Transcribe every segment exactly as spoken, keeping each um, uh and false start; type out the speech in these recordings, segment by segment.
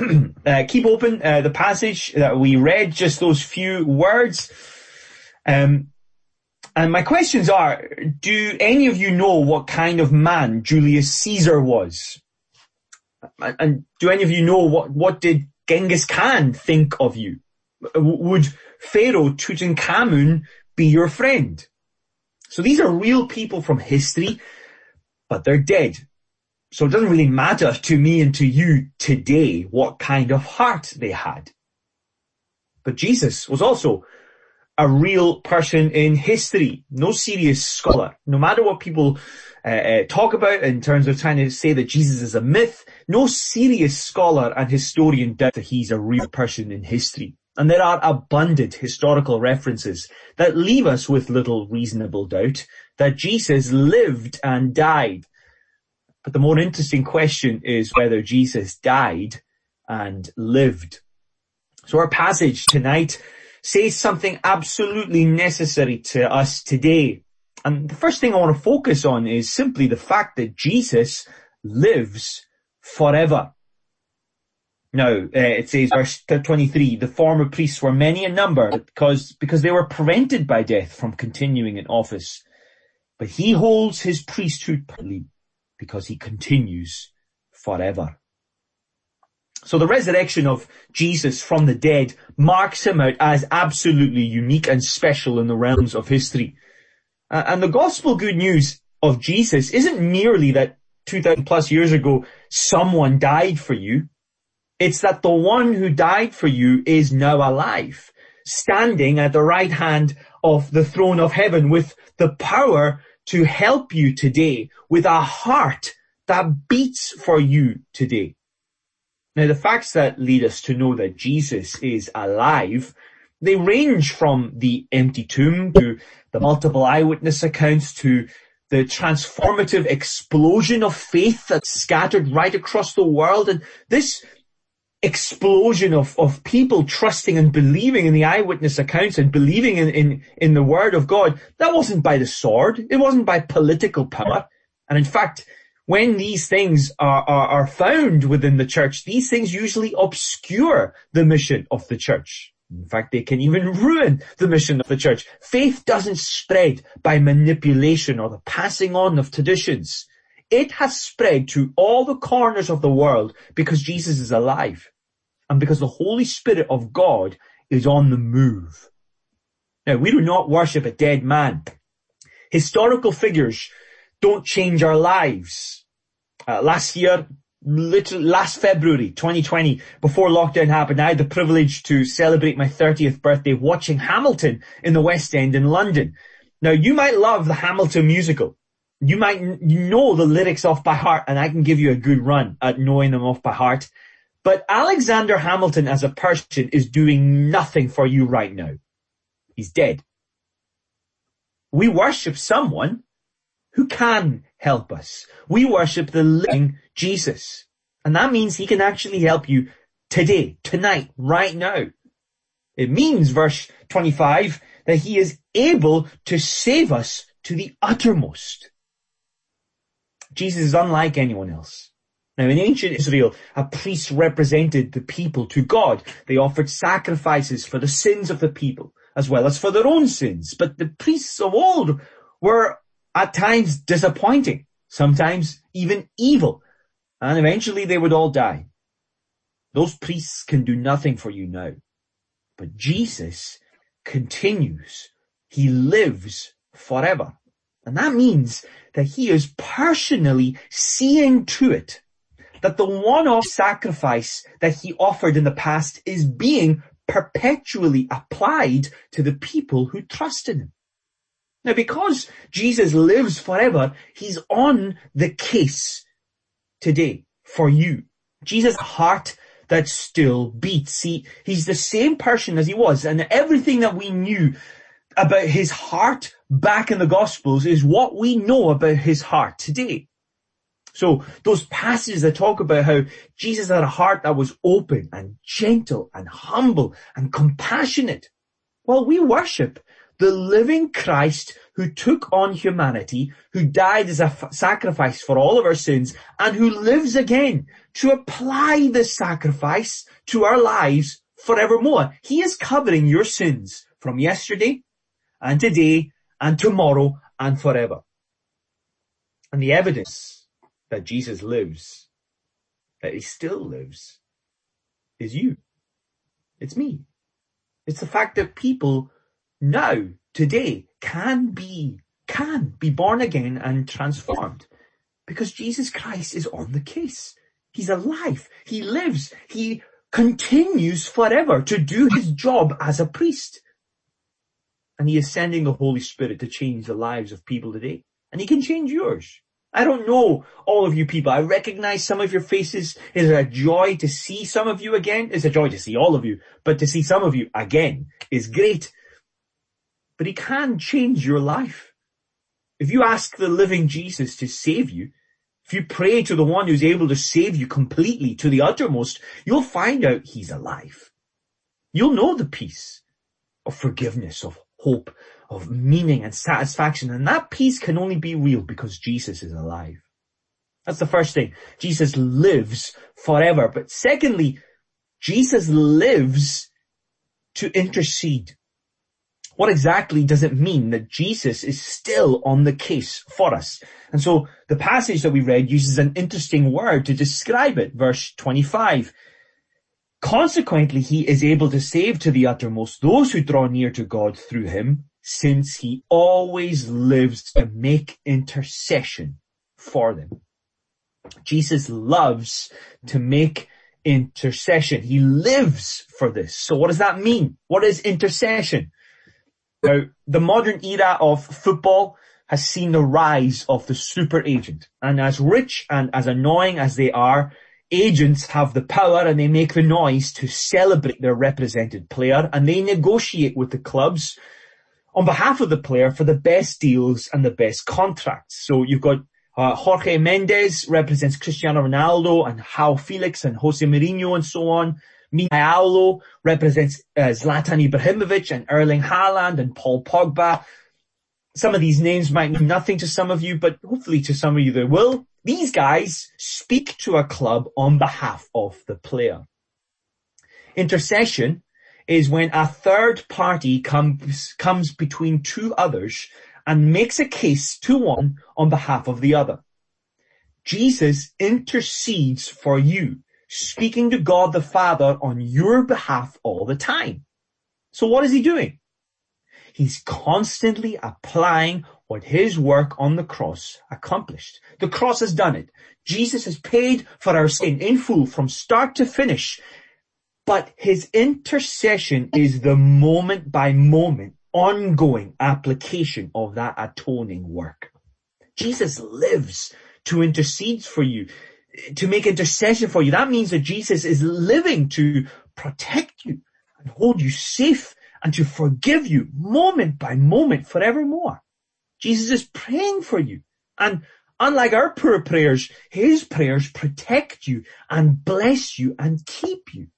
uh, keep open uh, the passage that we read, just those few words. Um, and my questions are, do any of you know what kind of man Julius Caesar was? And, and do any of you know what, what did Genghis Khan think of you? Would Pharaoh Tutankhamun be your friend? So these are real people from history, but they're dead. So it doesn't really matter to me and to you today what kind of heart they had. But Jesus was also a real person in history, no serious scholar. No matter what people uh, uh, talk about in terms of trying to say that Jesus is a myth, no serious scholar and historian doubt that he's a real person in history. And there are abundant historical references that leave us with little reasonable doubt that Jesus lived and died. But the more interesting question is whether Jesus died and lived. So our passage tonight says something absolutely necessary to us today. And the first thing I want to focus on is simply the fact that Jesus lives forever. Now, uh, it says, verse twenty-three, the former priests were many in number because, because they were prevented by death from continuing in office. But he holds his priesthood permanently because he continues forever. So the resurrection of Jesus from the dead marks him out as absolutely unique and special in the realms of history. Uh, and the gospel good news of Jesus isn't merely that two thousand plus years ago someone died for you. It's that the one who died for you is now alive, standing at the right hand of the throne of heaven with the power to help you today, with a heart that beats for you today. Now, the facts that lead us to know that Jesus is alive, they range from the empty tomb to the multiple eyewitness accounts to the transformative explosion of faith that's scattered right across the world. And this explosion of, of people trusting and believing in the eyewitness accounts and believing in, in, in the word of God, that wasn't by the sword. It wasn't by political power. And in fact, when these things are, are, are found within the church, these things usually obscure the mission of the church. In fact, they can even ruin the mission of the church. Faith doesn't spread by manipulation or the passing on of traditions. It has spread to all the corners of the world because Jesus is alive and because the Holy Spirit of God is on the move. Now, we do not worship a dead man. Historical figures don't change our lives. Uh, last year, literally last February twenty twenty, before lockdown happened, I had the privilege to celebrate my thirtieth birthday watching Hamilton in the West End in London. Now, you might love the Hamilton musical. You might know the lyrics off by heart, and I can give you a good run at knowing them off by heart. But Alexander Hamilton as a person is doing nothing for you right now. He's dead. We worship someone who can help us. We worship the living Jesus. And that means he can actually help you today, tonight, right now. It means, verse twenty-five, that he is able to save us to the uttermost. Jesus is unlike anyone else. Now, in ancient Israel, a priest represented the people to God. They offered sacrifices for the sins of the people, as well as for their own sins. But the priests of old were at times disappointing, sometimes even evil, and eventually they would all die. Those priests can do nothing for you now. But Jesus continues. He lives forever. And that means that he is personally seeing to it that the one-off sacrifice that he offered in the past is being perpetually applied to the people who trust in him. Now, because Jesus lives forever, he's on the case today for you. Jesus' heart that still beats. He, he's the same person as he was, and everything that we knew about his heart back in the Gospels is what we know about his heart today. So those passages that talk about how Jesus had a heart that was open and gentle and humble and compassionate, well, we worship the living Christ who took on humanity, who died as a f- sacrifice for all of our sins, and who lives again to apply this sacrifice to our lives forevermore. He is covering your sins from yesterday and today and tomorrow and forever. And the evidence that Jesus lives, that he still lives, is you. It's me. It's the fact that people now, today, can be, can be born again and transformed. Because Jesus Christ is on the case. He's alive. He lives. He continues forever to do his job as a priest. And he is sending the Holy Spirit to change the lives of people today. And he can change yours. I don't know all of you people. I recognize some of your faces. It's a joy to see some of you again. It's a joy to see all of you. But to see some of you again is great. But he can change your life. If you ask the living Jesus to save you, if you pray to the one who's able to save you completely to the uttermost, you'll find out he's alive. You'll know the peace of forgiveness, of hope, of meaning and satisfaction. And that peace can only be real because Jesus is alive. That's the first thing. Jesus lives forever. But secondly, Jesus lives to intercede. What exactly does it mean that Jesus is still on the case for us? And so the passage that we read uses an interesting word to describe it. Verse twenty-five. Consequently, he is able to save to the uttermost those who draw near to God through him, since he always lives to make intercession for them. Jesus loves to make intercession. He lives for this. So what does that mean? What is intercession? Now, the modern era of football has seen the rise of the super agent. And as rich and as annoying as they are, agents have the power and they make the noise to celebrate their represented player, and they negotiate with the clubs on behalf of the player for the best deals and the best contracts. So you've got uh, Jorge Mendes represents Cristiano Ronaldo and João Felix and Jose Mourinho and so on. Mihailo represents uh, Zlatan Ibrahimovic and Erling Haaland and Paul Pogba. Some of these names might mean nothing to some of you, but hopefully to some of you they will. These guys speak to a club on behalf of the player. Intercession is when a third party comes, comes between two others and makes a case to one on behalf of the other. Jesus intercedes for you, speaking to God the Father on your behalf all the time. So what is he doing? He's constantly applying what his work on the cross accomplished. The cross has done it. Jesus has paid for our sin in full from start to finish. But his intercession is the moment by moment, ongoing application of that atoning work. Jesus lives to intercede for you, to make intercession for you. That means that Jesus is living to protect you and hold you safe and to forgive you moment by moment forevermore. Jesus is praying for you. And unlike our poor prayers, his prayers protect you and bless you and keep you.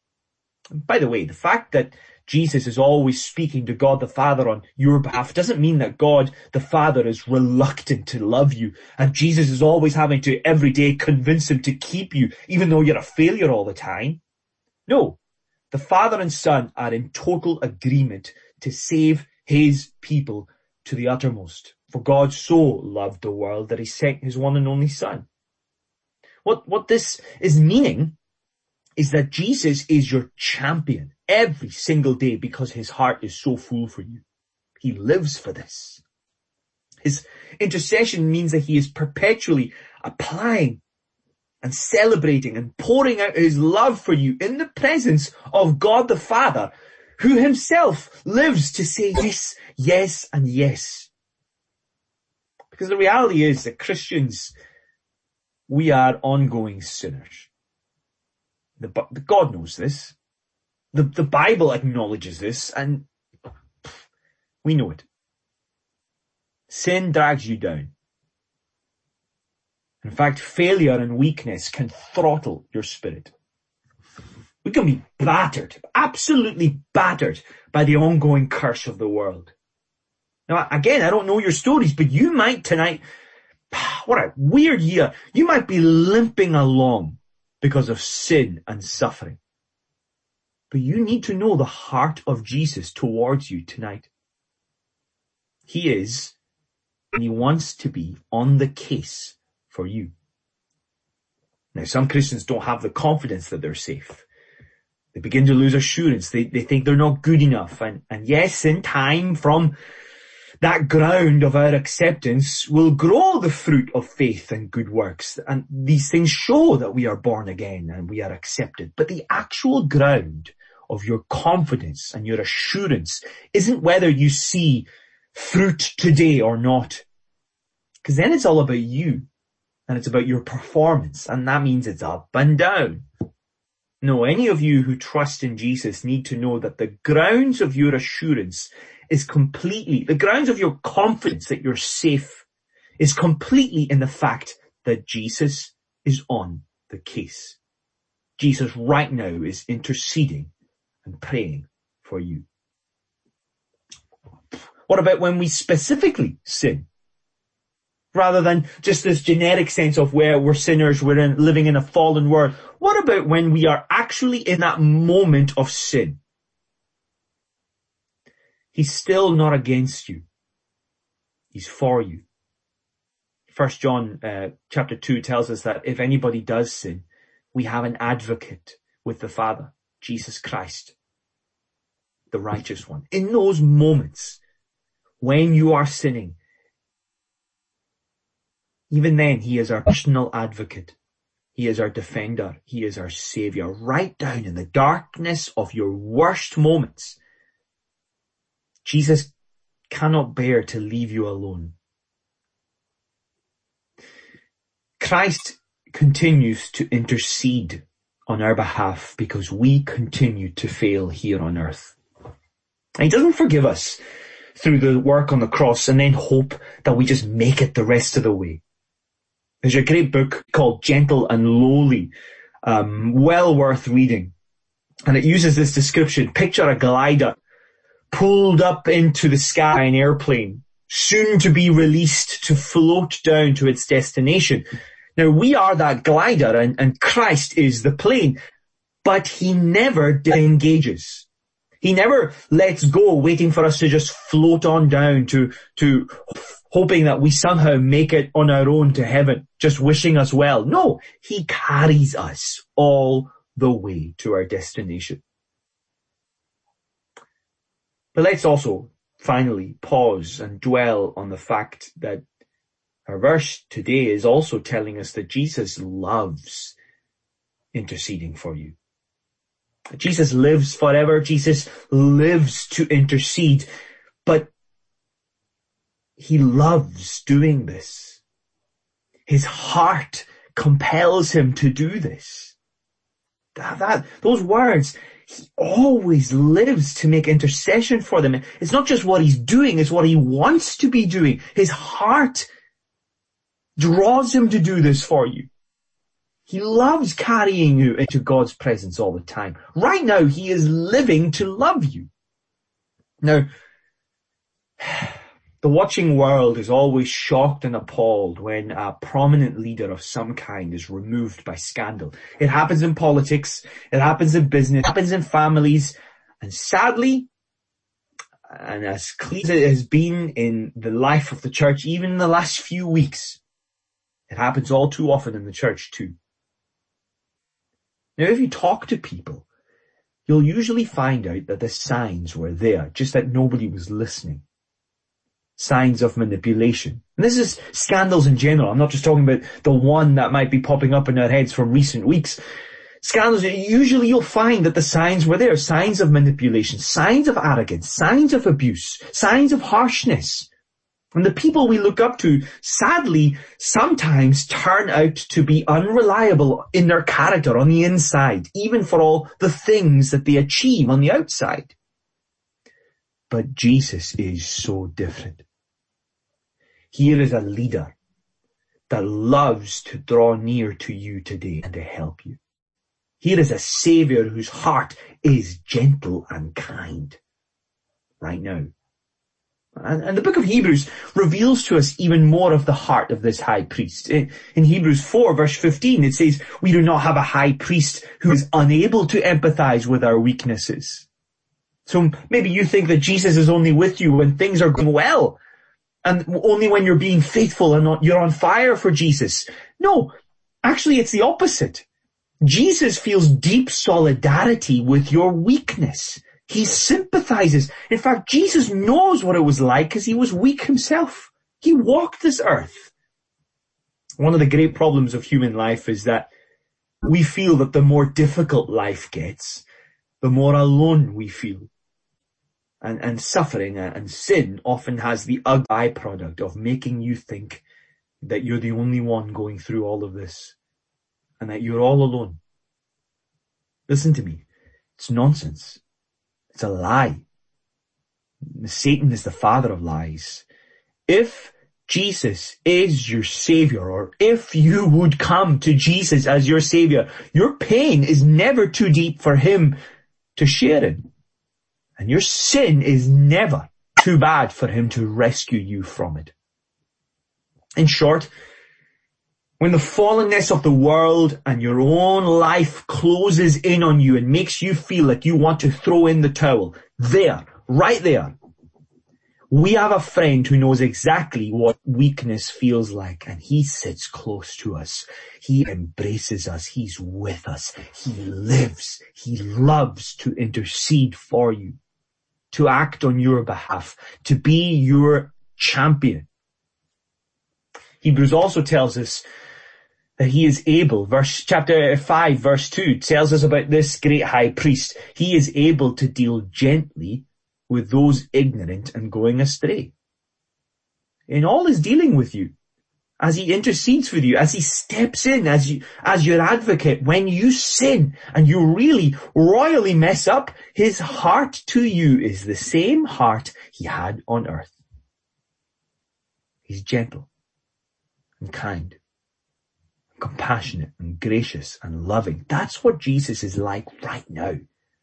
And by the way, the fact that Jesus is always speaking to God the Father on your behalf doesn't mean that God the Father is reluctant to love you and Jesus is always having to every day convince him to keep you even though you're a failure all the time. No, the Father and Son are in total agreement to save his people to the uttermost. For God so loved the world that he sent his one and only Son. What, what this is meaning is that Jesus is your champion every single day because his heart is so full for you. He lives for this. His intercession means that he is perpetually applying and celebrating and pouring out his love for you in the presence of God the Father, who himself lives to say yes, yes, and yes. Because the reality is that Christians, we are ongoing sinners. The, God knows this. The, the Bible acknowledges this, and we know it. Sin drags you down. In fact, failure and weakness can throttle your spirit. We can be battered, absolutely battered by the ongoing curse of the world. Now, again, I don't know your stories, but you might tonight, what a weird year, you might be limping along because of sin and suffering. But you need to know the heart of Jesus towards you tonight. He is, and he wants to be on the case for you. Now, some Christians don't have the confidence that they're safe. They begin to lose assurance. They, they think they're not good enough. And, and yes, in time, from that ground of our acceptance will grow the fruit of faith and good works. And these things show that we are born again and we are accepted. But the actual ground of your confidence and your assurance isn't whether you see fruit today or not. Because then it's all about you. And it's about your performance. And that means it's up and down. No, any of you who trust in Jesus need to know that the grounds of your assurance is completely, the grounds of your confidence that you're safe is completely in the fact that Jesus is on the case. Jesus right now is interceding and praying for you. What about when we specifically sin? Rather than just this generic sense of where we're sinners, we're in, living in a fallen world. What about when we are actually in that moment of sin? He's still not against you. He's for you. First John uh, chapter two tells us that if anybody does sin, we have an advocate with the Father, Jesus Christ, the righteous one. In those moments when you are sinning, even then, he is our personal advocate. He is our defender. He is our savior. Right down in the darkness of your worst moments, Jesus cannot bear to leave you alone. Christ continues to intercede on our behalf because we continue to fail here on earth. And he doesn't forgive us through the work on the cross and then hope that we just make it the rest of the way. There's a great book called Gentle and Lowly, um, well worth reading. And it uses this description. Picture a glider pulled up into the sky, an airplane, soon to be released to float down to its destination. Now, we are that glider and, and Christ is the plane, but he never engages. He never lets go, waiting for us to just float on down to, to hoping that we somehow make it on our own to heaven, just wishing us well. No, he carries us all the way to our destination. But let's also finally pause and dwell on the fact that our verse today is also telling us that Jesus loves interceding for you. Jesus lives forever. Jesus lives to intercede, but he loves doing this. His heart compels him to do this. That, that, those words, he always lives to make intercession for them. It's not just what he's doing, it's what he wants to be doing. His heart draws him to do this for you. He loves carrying you into God's presence all the time. Right now, he is living to love you. Now, the watching world is always shocked and appalled when a prominent leader of some kind is removed by scandal. It happens in politics, it happens in business, it happens in families, and sadly, and as clear as it has been in the life of the church, even in the last few weeks, it happens all too often in the church too. Now, if you talk to people, you'll usually find out that the signs were there, just that nobody was listening. Signs of manipulation. And this is scandals in general. I'm not just talking about the one that might be popping up in our heads from recent weeks. Scandals, usually you'll find that the signs were there. Signs of manipulation, signs of arrogance, signs of abuse, signs of harshness. And the people we look up to, sadly, sometimes turn out to be unreliable in their character on the inside, even for all the things that they achieve on the outside. But Jesus is so different. Here is a leader that loves to draw near to you today and to help you. Here is a Savior whose heart is gentle and kind right now. And, and the book of Hebrews reveals to us even more of the heart of this high priest. In, in Hebrews four verse fifteen, it says, we do not have a high priest who is unable to empathize with our weaknesses. So maybe you think that Jesus is only with you when things are going well, and only when you're being faithful and not, you're on fire for Jesus. No, actually it's the opposite. Jesus feels deep solidarity with your weakness. He sympathizes. In fact, Jesus knows what it was like because he was weak himself. He walked this earth. One of the great problems of human life is that we feel that the more difficult life gets, the more alone we feel. And, and suffering and sin often has the ugly byproduct of making you think that you're the only one going through all of this and that you're all alone. Listen to me. It's nonsense. It's a lie. Satan is the father of lies. If Jesus is your savior, or if you would come to Jesus as your savior, your pain is never too deep for him to share in. And your sin is never too bad for him to rescue you from it. In short, when the fallenness of the world and your own life closes in on you and makes you feel like you want to throw in the towel, there, right there, we have a friend who knows exactly what weakness feels like, and he sits close to us. He embraces us. He's with us. He lives. He loves to intercede for you, to act on your behalf, to be your champion. Hebrews also tells us that he is able, verse, chapter five, verse two, tells us about this great high priest. He is able to deal gently with those ignorant and going astray. In all his dealing with you, as he intercedes for you, as he steps in as you, as your advocate, when you sin and you really royally mess up, his heart to you is the same heart he had on earth. He's gentle and kind, compassionate and gracious and loving. That's what Jesus is like right now.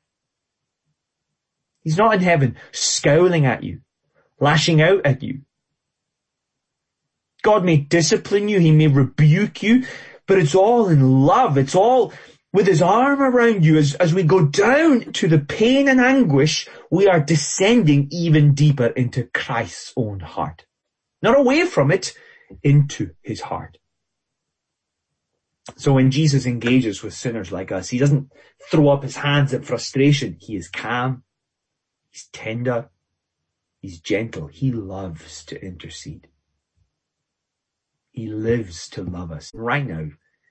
He's not in heaven scowling at you, lashing out at you. God may discipline you, he may rebuke you, but it's all in love. It's all with his arm around you. As, as we go down to the pain and anguish, we are descending even deeper into Christ's own heart. Not away from it, into his heart. So when Jesus engages with sinners like us, he doesn't throw up his hands in frustration. He is calm. He's tender. He's gentle. He loves to intercede. He lives to love us right now.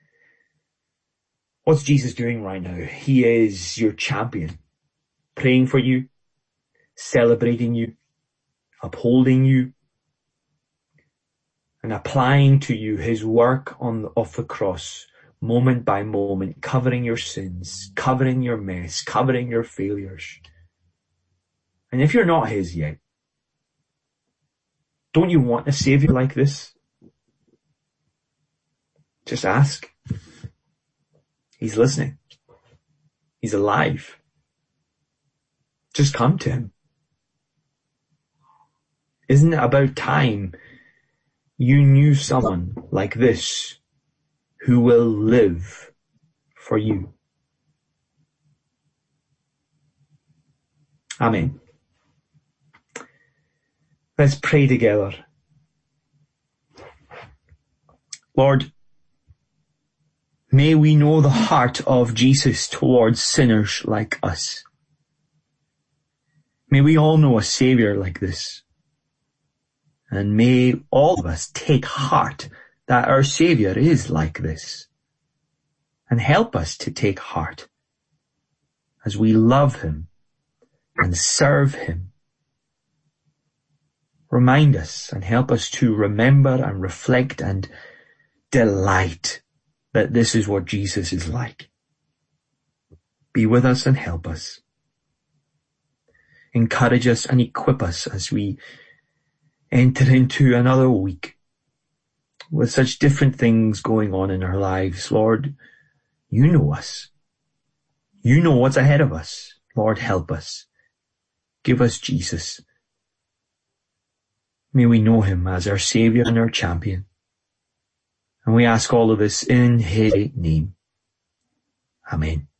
What's Jesus doing right now? He is your champion, praying for you, celebrating you, upholding you, and applying to you his work on the, off the cross, moment by moment, covering your sins, covering your mess, covering your failures. And if you're not his yet, don't you want a savior like this? Just ask. He's listening. He's alive. Just come to him. Isn't it about time you knew someone like this who will live for you? Amen. Let's pray together. Lord, may we know the heart of Jesus towards sinners like us. May we all know a Savior like this. And may all of us take heart that our Savior is like this. And help us to take heart as we love him and serve him. Remind us and help us to remember and reflect and delight that this is what Jesus is like. Be with us and help us. Encourage us and equip us as we enter into another week with such different things going on in our lives. Lord, you know us. You know what's ahead of us. Lord, help us. Give us Jesus. May we know him as our Saviour and our champion. And we ask all of this in his great name. Amen.